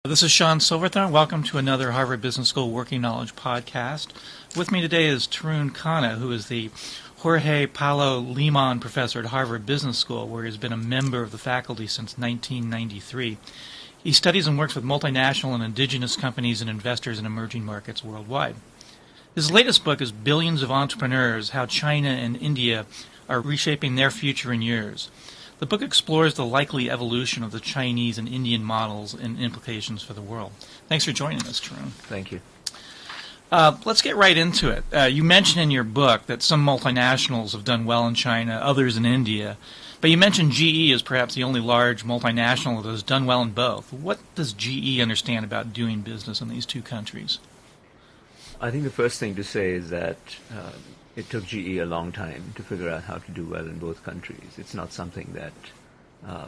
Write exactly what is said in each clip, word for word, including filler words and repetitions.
This is Sean Silverthorne. Welcome to another Harvard Business School Working Knowledge podcast. With me today is Tarun Khanna, who is the Jorge Paulo Lemann Professor at Harvard Business School, where he's been a member of the faculty since nineteen ninety-three. He studies and works with multinational and indigenous companies and investors in emerging markets worldwide. His latest book is Billions of Entrepreneurs, How China and India Are Reshaping Their Future in Yours. The book explores the likely evolution of the Chinese and Indian models and implications for the world. Thanks for joining us, Tarun. Thank you. Uh, let's get right into it. Uh, you mentioned in your book that some multinationals have done well in China, others in India. But you mentioned G E as perhaps the only large multinational that has done well in both. What does G E understand about doing business in these two countries? I think the first thing to say is that uh, it took G E a long time to figure out how to do well in both countries. It's not something that um,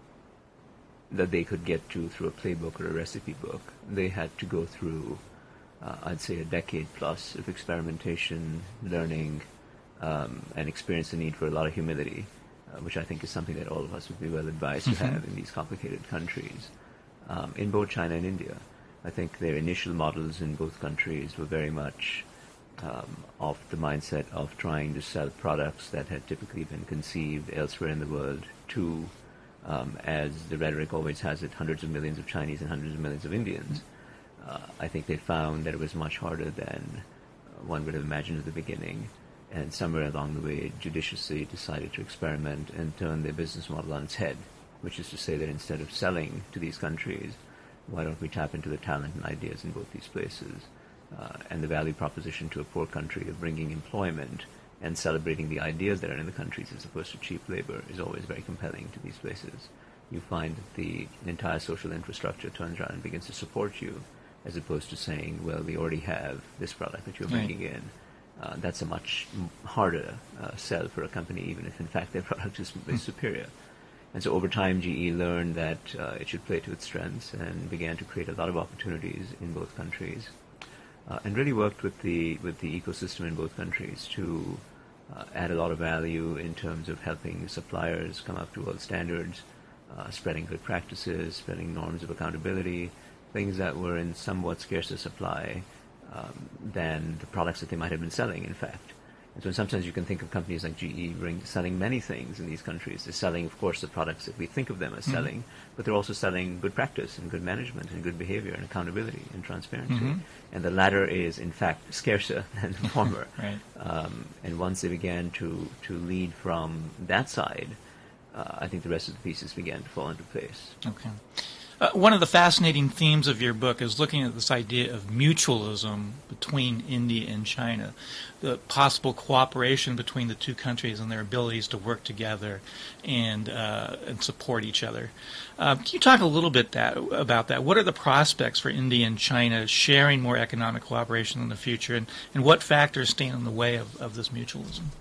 that they could get to through a playbook or a recipe book. They had to go through, uh, I'd say, a decade plus of experimentation, learning, um, and experience the need for a lot of humility, uh, which I think is something that all of us would be well advised to have in these complicated countries, um, in both China and India. I think their initial models in both countries were very much Um, of the mindset of trying to sell products that had typically been conceived elsewhere in the world to, um, as the rhetoric always has it, hundreds of millions of Chinese and hundreds of millions of Indians. Uh, I think they found that it was much harder than uh, one would have imagined at the beginning, and somewhere along the way judiciously decided to experiment and turn their business model on its head, which is to say that instead of selling to these countries, why don't we tap into the talent and ideas in both these places? Uh, and the value proposition to a poor country of bringing employment and celebrating the ideas that are in the countries as opposed to cheap labor is always very compelling to these places. You find that the entire social infrastructure turns around and begins to support you, as opposed to saying, well, we already have this product that you're bringing Right. in. Uh, that's a much harder uh, sell for a company, even if in fact their product is, is superior. And so over time, G E learned that uh, it should play to its strengths and began to create a lot of opportunities in both countries. Uh, and really worked with the with the ecosystem in both countries to uh, add a lot of value in terms of helping suppliers come up to world standards, uh, spreading good practices, spreading norms of accountability, things that were in somewhat scarcer supply um, than the products that they might have been selling, in fact. And so sometimes you can think of companies like G E bring, selling many things in these countries. They're selling, of course, the products that we think of them as mm-hmm. selling, but they're also selling good practice and good management and good behavior and accountability and transparency. Mm-hmm. And the latter is, in fact, scarcer than the former. Right. Um, and once they began to, to lead from that side, uh, I think the rest of the pieces began to fall into place. Okay. Uh, one of the fascinating themes of your book is looking at this idea of mutualism between India and China, the possible cooperation between the two countries and their abilities to work together and uh, and support each other. Uh, can you talk a little bit that, about that? What are the prospects for India and China sharing more economic cooperation in the future, and, and what factors stand in the way of, of this mutualism?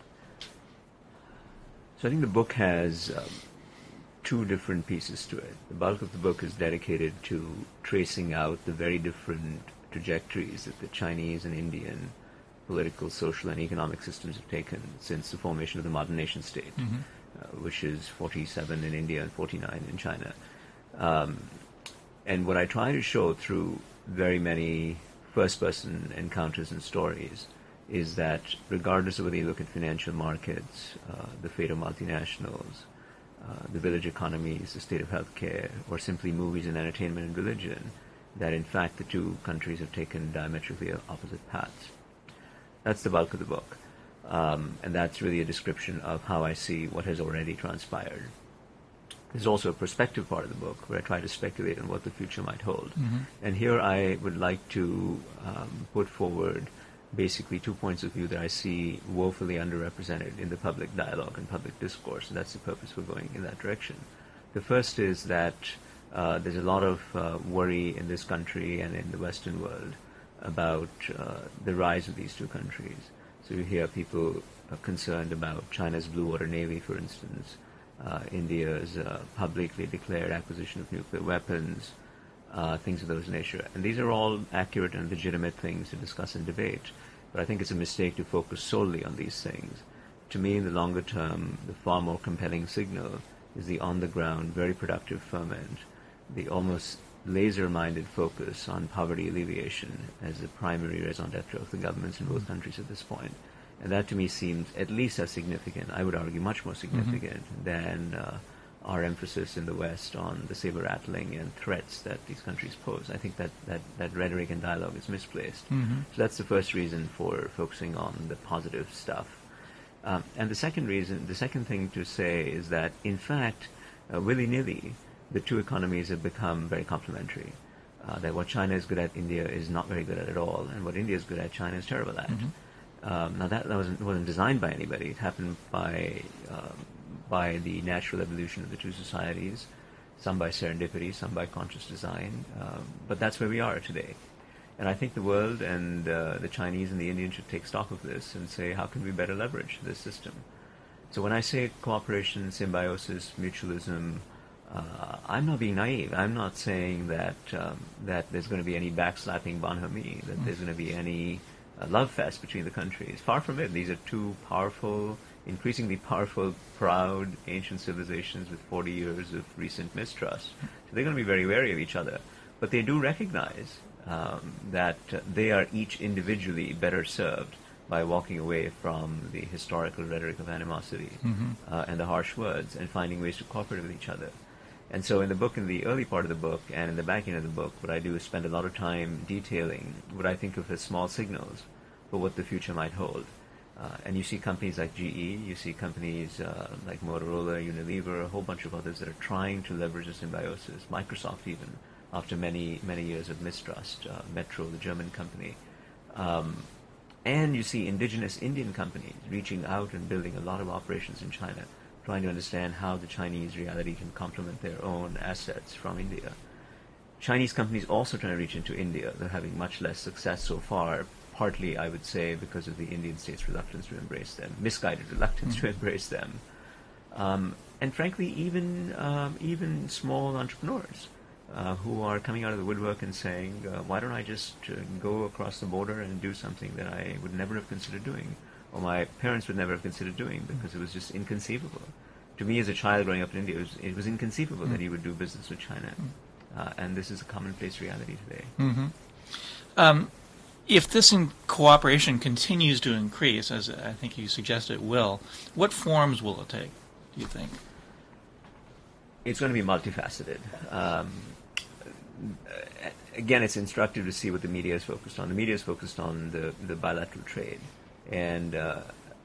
So I think the book has Um, two different pieces to it. The bulk of the book is dedicated to tracing out the very different trajectories that the Chinese and Indian political, social, and economic systems have taken since the formation of the modern nation state, mm-hmm. uh, which is forty-seven in India and forty-nine in China. Um, and what I try to show through very many first-person encounters and stories is that regardless of whether you look at financial markets, uh, the fate of multinationals, Uh, the village economies, the state of healthcare, or simply movies and entertainment and religion, that in fact the two countries have taken diametrically opposite paths. That's the bulk of the book. Um, and that's really a description of how I see what has already transpired. There's also a perspective part of the book where I try to speculate on what the future might hold. Mm-hmm. And here I would like to um, put forward basically two points of view that I see woefully underrepresented in the public dialogue and public discourse, and that's the purpose for going in that direction. The first is that uh, there's a lot of uh, worry in this country and in the Western world about uh, the rise of these two countries. So you hear people uh, concerned about China's Blue Water Navy, for instance, uh, India's uh, publicly declared acquisition of nuclear weapons, Uh, things of those nature. And these are all accurate and legitimate things to discuss and debate. But I think it's a mistake to focus solely on these things. To me, in the longer term, the far more compelling signal is the on-the-ground, very productive ferment, the almost laser-minded focus on poverty alleviation as the primary raison d'etre of the governments in both countries at this point. And that to me seems at least as significant, I would argue much more significant mm-hmm. than uh, our emphasis in the West on the saber-rattling and threats that these countries pose. I think that, that, that rhetoric and dialogue is misplaced. Mm-hmm. So that's the first reason for focusing on the positive stuff. Um, and the second reason, the second thing to say is that, in fact, uh, willy-nilly, the two economies have become very complementary. Uh, that what China is good at, India is not very good at at all, and what India is good at, China is terrible at. Mm-hmm. Um, now that, that wasn't, wasn't designed by anybody. It happened by um, by the natural evolution of the two societies, some by serendipity, some by conscious design. Um, but that's where we are today. And I think the world and uh, the Chinese and the Indians should take stock of this and say, how can we better leverage this system? So when I say cooperation, symbiosis, mutualism, uh, I'm not being naive. I'm not saying that um, that there's going to be any backslapping bonhomie, that there's going to be any uh, love fest between the countries. Far from it. These are two powerful, increasingly powerful, proud, ancient civilizations with forty years of recent mistrust. So they're going to be very wary of each other. But they do recognize um, that uh, they are each individually better served by walking away from the historical rhetoric of animosity mm-hmm. uh, and the harsh words and finding ways to cooperate with each other. And so in the book, in the early part of the book and in the back end of the book, what I do is spend a lot of time detailing what I think of as small signals for what the future might hold. Uh, and you see companies like G E, you see companies uh, like Motorola, Unilever, a whole bunch of others that are trying to leverage the symbiosis, Microsoft even, after many, many years of mistrust, uh, Metro, the German company. Um, and you see indigenous Indian companies reaching out and building a lot of operations in China, trying to understand how the Chinese reality can complement their own assets from India. Chinese companies also trying to reach into India. They're having much less success so far, partly, I would say, because of the Indian state's reluctance to embrace them, misguided reluctance mm-hmm. to embrace them. Um, and frankly, even um, even small entrepreneurs uh, who are coming out of the woodwork and saying, uh, why don't I just uh, go across the border and do something that I would never have considered doing, or my parents would never have considered doing, because it was just inconceivable. To me, as a child growing up in India, it was, it was inconceivable mm-hmm. that you would do business with China. Uh, and this is a commonplace reality today. Mm-hmm. Um, if this in cooperation continues to increase, as I think you suggest it will, what forms will it take, do you think? It's going to be multifaceted. Um, again, it's instructive to see what the media is focused on. The media is focused on the, the bilateral trade. And uh,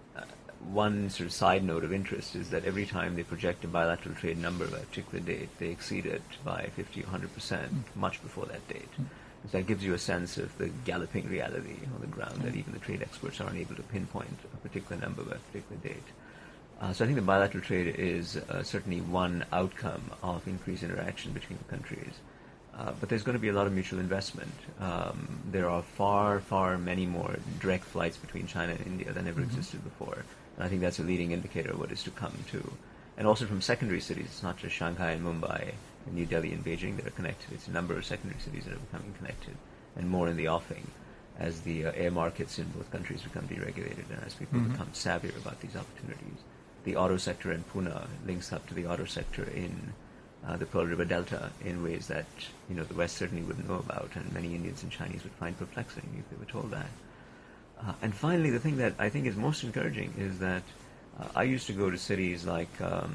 one sort of side note of interest is that every time they project a bilateral trade number by a particular date, they exceed it by fifty or one hundred percent much before that date. So that gives you a sense of the galloping reality on the ground, that even the trade experts aren't able to pinpoint a particular number by a particular date. Uh, so I think the bilateral trade is uh, certainly one outcome of increased interaction between the countries. Uh, but there's going to be a lot of mutual investment. Um, there are far, far many more direct flights between China and India than ever mm-hmm. existed before. And I think that's a leading indicator of what is to come, too. And also from secondary cities. It's not just Shanghai and Mumbai and New Delhi and Beijing that are connected. It's a number of secondary cities that are becoming connected, and more in the offing as the uh, air markets in both countries become deregulated and as people mm-hmm. become savvier about these opportunities. The auto sector in Pune links up to the auto sector in Uh, the Pearl River Delta in ways that, you know, the West certainly wouldn't know about, and many Indians and Chinese would find perplexing if they were told that. Uh, and finally, the thing that I think is most encouraging is that uh, I used to go to cities like, um,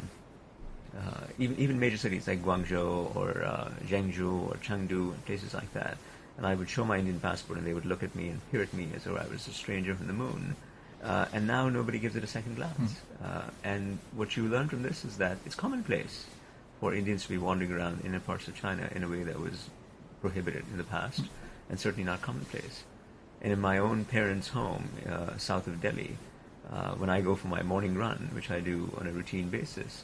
uh, even, even major cities like Guangzhou or uh, Zhengzhou or Chengdu and places like that, and I would show my Indian passport and they would look at me and peer at me as though I was a stranger from the moon. Uh, and now nobody gives it a second glance. Mm. Uh, and what you learn from this is that it's commonplace for Indians to be wandering around inner parts of China in a way that was prohibited in the past, and certainly not commonplace. And in my own parents' home, uh, south of Delhi, uh, when I go for my morning run, which I do on a routine basis,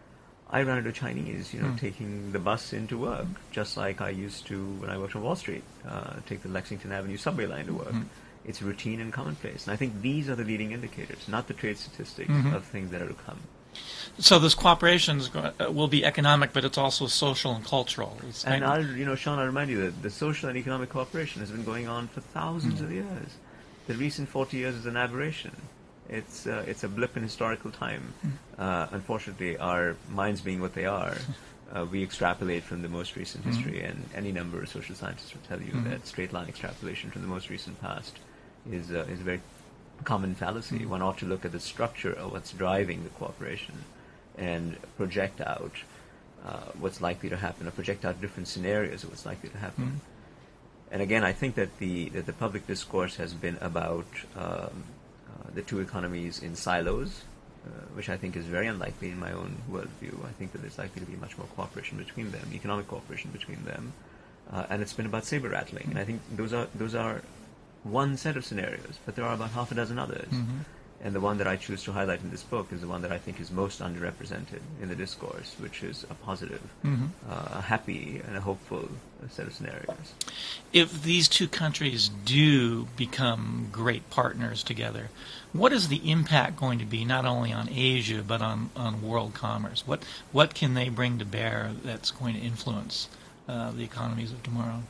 I run into Chinese, you know, mm. taking the bus into work, just like I used to when I worked on Wall Street, uh, take the Lexington Avenue subway line to work. Mm. It's routine and commonplace. And I think these are the leading indicators, not the trade statistics mm-hmm. of things that are to come. So this cooperation is, uh, will be economic, but it's also social and cultural. It's and I'll, you know, Sean, I'll remind you that the social and economic cooperation has been going on for thousands mm-hmm. of years. The recent forty years is an aberration. It's uh, it's a blip in historical time. Mm-hmm. Uh, unfortunately, our minds being what they are, uh, we extrapolate from the most recent Mm-hmm. history, and any number of social scientists will tell you Mm-hmm. that straight line extrapolation from the most recent past is uh, is a very common fallacy. One ought to look at the structure of what's driving the cooperation and project out uh, what's likely to happen, or project out different scenarios of what's likely to happen. Mm-hmm. And again, I think that the that the public discourse has been about um, uh, the two economies in silos, uh, which I think is very unlikely in my own worldview. I think that there's likely to be much more cooperation between them, economic cooperation between them, uh, and it's been about saber rattling. And I think those are those are one set of scenarios, but there are about half a dozen others. Mm-hmm. And the one that I choose to highlight in this book is the one that I think is most underrepresented in the discourse, which is a positive, Mm-hmm. uh, a happy, and a hopeful set of scenarios. If these two countries do become great partners together, what is the impact going to be not only on Asia but on, on world commerce? What what can they bring to bear that's going to influence uh, the economies of tomorrow?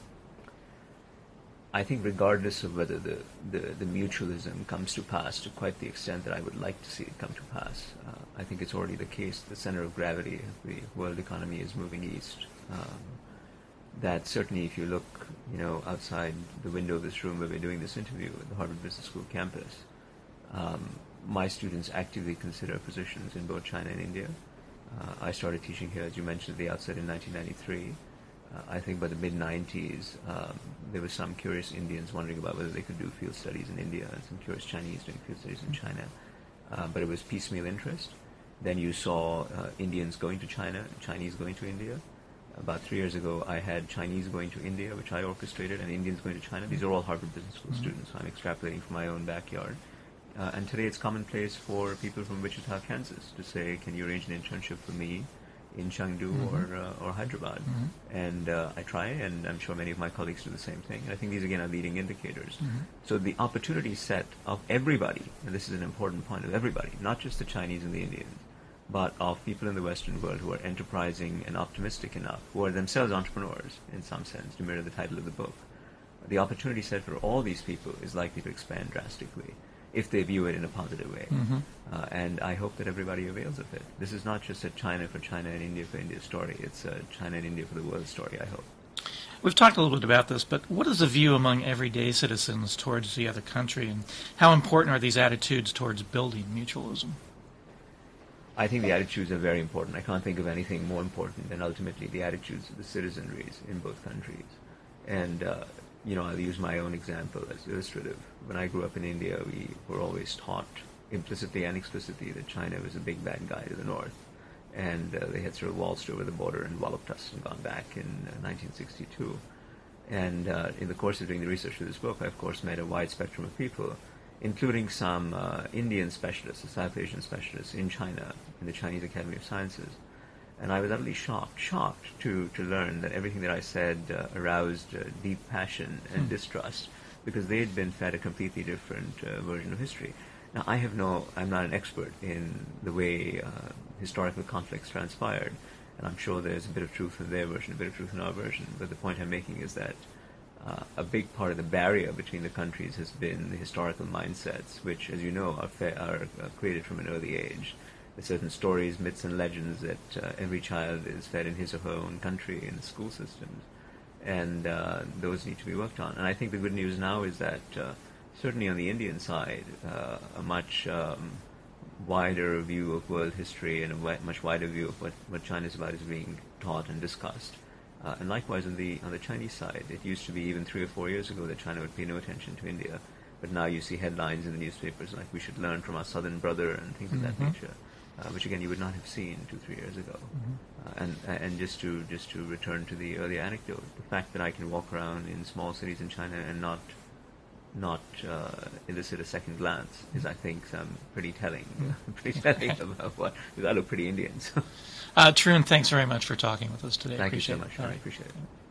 I think regardless of whether the, the, the mutualism comes to pass to quite the extent that I would like to see it come to pass, uh, I think it's already the case. The center of gravity of the world economy is moving east. Um, that certainly if you look, you know, outside the window of this room where we're doing this interview at the Harvard Business School campus, um, my students actively consider positions in both China and India. Uh, I started teaching here, as you mentioned at the outset, in nineteen ninety-three. Uh, I think by the mid nineties, um, there were some curious Indians wondering about whether they could do field studies in India, and some curious Chinese doing field studies in China. Uh, but it was piecemeal interest. Then you saw uh, Indians going to China, Chinese going to India. About three years ago, I had Chinese going to India, which I orchestrated, and Indians going to China. These are all Harvard Business School Mm-hmm. students. I'm extrapolating from my own backyard. Uh, and today it's commonplace for people from Wichita, Kansas, to say, can you arrange an internship for me in Chengdu Mm-hmm. or uh, or Hyderabad? Mm-hmm. And uh, I try, and I'm sure many of my colleagues do the same thing. And I think these, again, are leading indicators. Mm-hmm. So the opportunity set of everybody, and this is an important point, of everybody, not just the Chinese and the Indians, but of people in the Western world who are enterprising and optimistic enough, who are themselves entrepreneurs, in some sense, to mirror the title of the book. The opportunity set for all these people is likely to expand drastically if they view it in a positive way. Mm-hmm. Uh, and I hope that everybody avails of it. This is not just a China for China and India for India story. It's a China and India for the world story, I hope. We've talked a little bit about this, but what is the view among everyday citizens towards the other country, and how important are these attitudes towards building mutualism? I think the attitudes are very important. I can't think of anything more important than ultimately the attitudes of the citizenries in both countries. And, uh, you know, I'll use my own example as illustrative. When I grew up in India, we were always taught implicitly and explicitly that China was a big bad guy to the north. And uh, they had sort of waltzed over the border and walloped us and gone back in uh, nineteen sixty-two. And uh, in the course of doing the research for this book, I, of course, met a wide spectrum of people, including some uh, Indian specialists, South Asian specialists in China, in the Chinese Academy of Sciences. And I was utterly shocked, shocked to, to learn that everything that I said uh, aroused uh, deep passion and Hmm. distrust, because they had been fed a completely different uh, version of history. Now, I have no, I'm not an expert in the way uh, historical conflicts transpired, and I'm sure there's a bit of truth in their version, a bit of truth in our version, but the point I'm making is that uh, a big part of the barrier between the countries has been the historical mindsets, which, as you know, are, fa- are uh, created from an early age. There's certain stories, myths, and legends that uh, every child is fed in his or her own country in the school systems, and uh, those need to be worked on. And I think the good news now is that uh, certainly on the Indian side, uh, a much um, wider view of world history and a wi- much wider view of what, what China is about is being taught and discussed. Uh, and likewise on the on the Chinese side, it used to be even three or four years ago that China would pay no attention to India, but now you see headlines in the newspapers like "we should learn from our southern brother" and things of that Mhm. nature, uh, which again you would not have seen two three years ago. Uh, and and just to just to return to the earlier anecdote, the fact that I can walk around in small cities in China and not not uh, elicit a second glance is, I think, um, pretty telling. pretty telling about what, because I look pretty Indian. So. Uh, Tarun, thanks very much for talking with us today. Thank you Appreciate so it. much. All I right. appreciate it.